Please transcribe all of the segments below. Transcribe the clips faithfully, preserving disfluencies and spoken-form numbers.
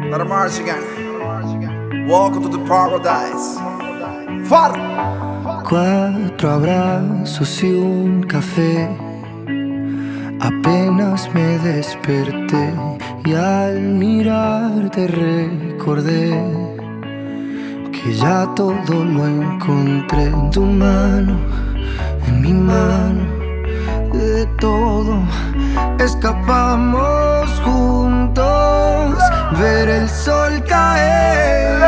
Let them march again. Welcome to the paradise. Far. Cuatro abrazos y un café. Apenas me desperté y al mirarte recordé que ya todo lo encontré en tu mano, en mi mano. De todo escapamos juntos, ver el sol caer.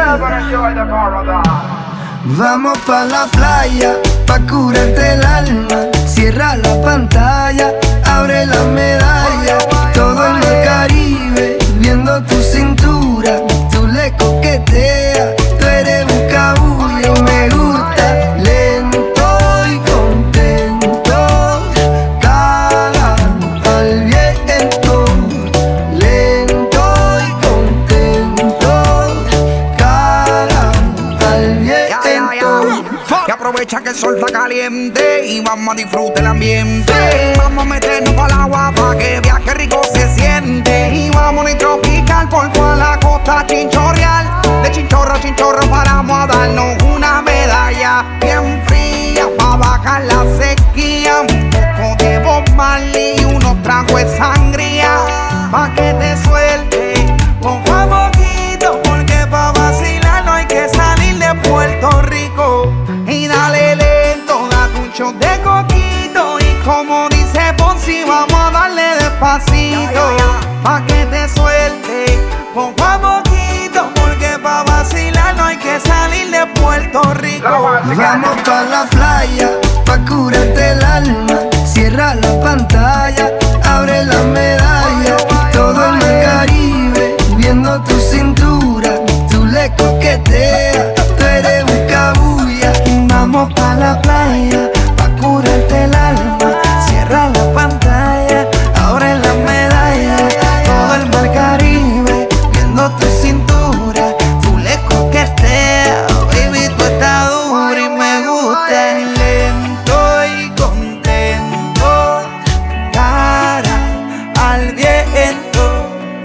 Vamos pa' la playa, pa' curarte el alma. Cierra la pantalla, abre la medalla. Todo en el Caribe, viendo tu cintura. Tú le coqueteas, tú eres un cabullo. Me gusta lento y contento, cara al viento. Lento y contento, cara al viento. Que aprovecha que el sol está caliente y vamos a disfrutar el ambiente. Vamos a meternos para el agua pa' que veas que rico se siente. Y vamos a tropical por toda la costa chinchorreal. De chinchorro a chinchorro paramos a darnos una medalla bien fría pa' bajar la sequía. Un poco de Bob Marley y unos tragos de sangría pa' que te suelte poco a poquito, porque pa' vacilar no hay que salir de Puerto Rico. Y dale lento, date un shot de coquito. Y como dice Ponzi, vamos a darle despacito pa' que te suelte poco a poquito, porque pa' vacilar no hay que salir de Puerto Rico. Vamos pa' la playa, pa' curarte el alma. Cierra la pantalla, abre la medalla. Todo en el Caribe, viendo tu cintura. Tú le coqueteas, tú eres un cabulla. Vamos pa' la playa, pa' curarte el alma. Cierra la pantalla, abre la medalla. Todo el mar Caribe, viendo tu cintura. Tú le coqueteas, baby, tú estás dura y me gusta. Lento y contento, cara al viento.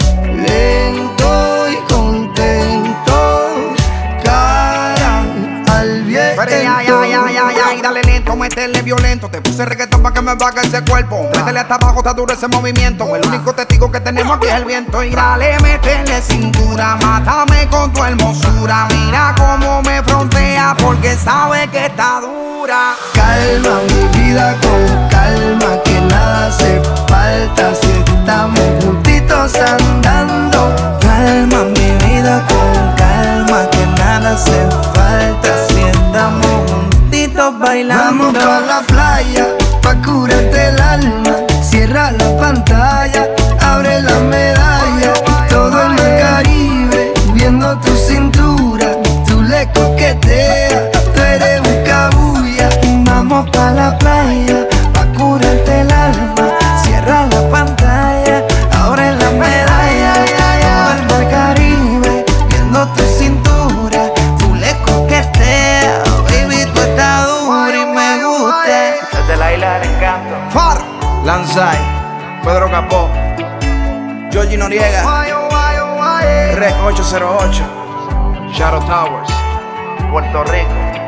Lento y contento, cara al viento. Pero ya, ya, ya, ya, ya, y dale lento, métele violento. Te puse reggaetón pa' que me baje ese cuerpo. Métele hasta abajo, está duro ese movimiento. El único testigo que tenemos aquí es el viento. Y dale, métele cintura, mátame con tu hermosura. Mira cómo me frontea, porque sabe que está dura. Calma mi vida con calma, que nada hace falta si estamos juntitos andando. Calma mi vida con calma, que nada hace falta si estamos juntitos bailando. Vamos pa' la playa, pa' curarte el alma. Cierra la pantalla, abre la medalla. Todo en el Caribe, viendo tu cintura. Tú le coqueteas, tú eres un cabulla. Vamos pa' la playa, pa' curarte el alma. Cierra la pantalla, abre la medalla. Todo el mar Caribe, viendo tu cintura. Tú le coqueteas, baby, tú estás dura y me gusta. Desde la isla del encanto, Far, Lanzai, Pedro Capó, Georgie Noriega, Rec ocho cero ocho, Shadow Towers, Puerto Rico.